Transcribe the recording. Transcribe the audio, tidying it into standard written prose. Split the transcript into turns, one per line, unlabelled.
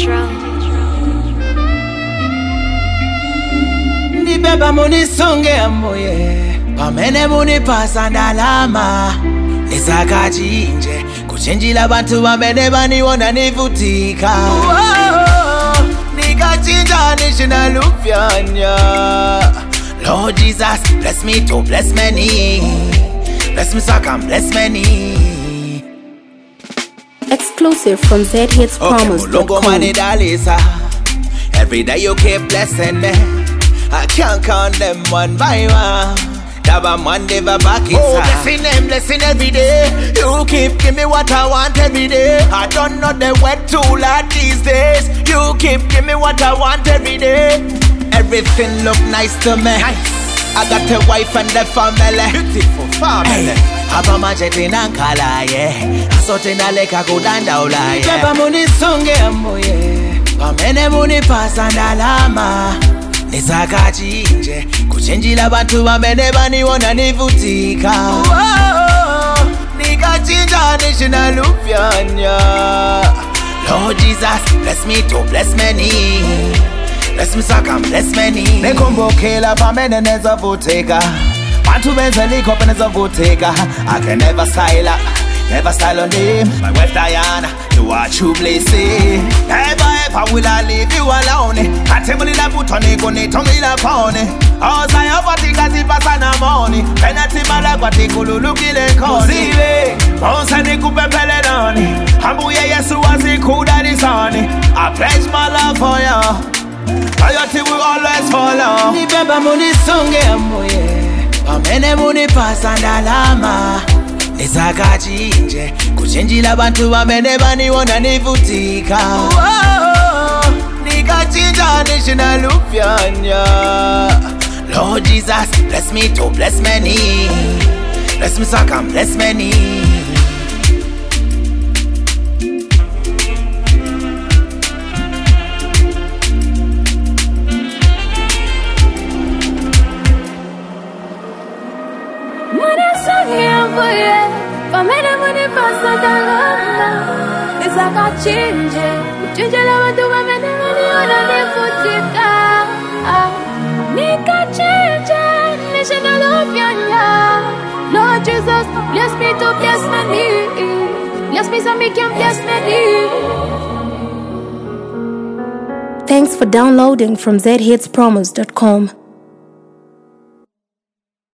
Nibeba munisonge amoye pamene munipasa ndalama nisakachinje kuchenjila bantu bamene baniwona nivutika nikachinja nishinalupyanya. Lord Jesus, bless me to bless many. Bless me so I can bless many.
Exclusive from zhitspromise.com.
Every day you keep blessing me. I can't count them one by one. Daba Monday, back is blessing them, blessing every day. You keep give me what I want every day. I don't know the wet too lot these days. You keep give me what I want every day. Everything look nice to me. I got a wife and a family. Beautiful family. Hapa majeti na nkala yeah. Asote na leka kudanda ula yeah. Jeba muni songe amoye pamene muni pasa ndalama nisakachinje kuchenjila bantu bamene baniwona nivutika. Nikachinja nishinalupyanya. Lord Jesus, bless me to bless many. Bless me so I can bless many. Nekumbukila pamene nezavutika. Bantu benza liko nezavutika. I can never style on them. My wife Diana, you are true blessing. Ever will I leave you alone. Katemuli la butoni kone tongi la pone. Oza ya vatika zipasa na moni. Penati malagwa tikululu kile koni. Zive, onsa nikupepele nani. Hambuye Yesu wazikuda nisani. I pledge my love for you. Loyalty will always follow. Nibeba munisonge amoye pamene munipasa ndalama nisakachinje kuchenjila bantu bamene baniwona nivutika. Nikachinja nishinalupyanya. Lord Jesus, bless me to bless many. Bless me so I can bless many.
Pamene muni pasa ndalama nisakachinje kuchenjila bantu bamene baniwona nivutika. Nikachinje nishinalupyanya. Lord Jesus, bless me to bless many. Bless me so me can bless many.
Thanks for downloading from zhitspromise.com.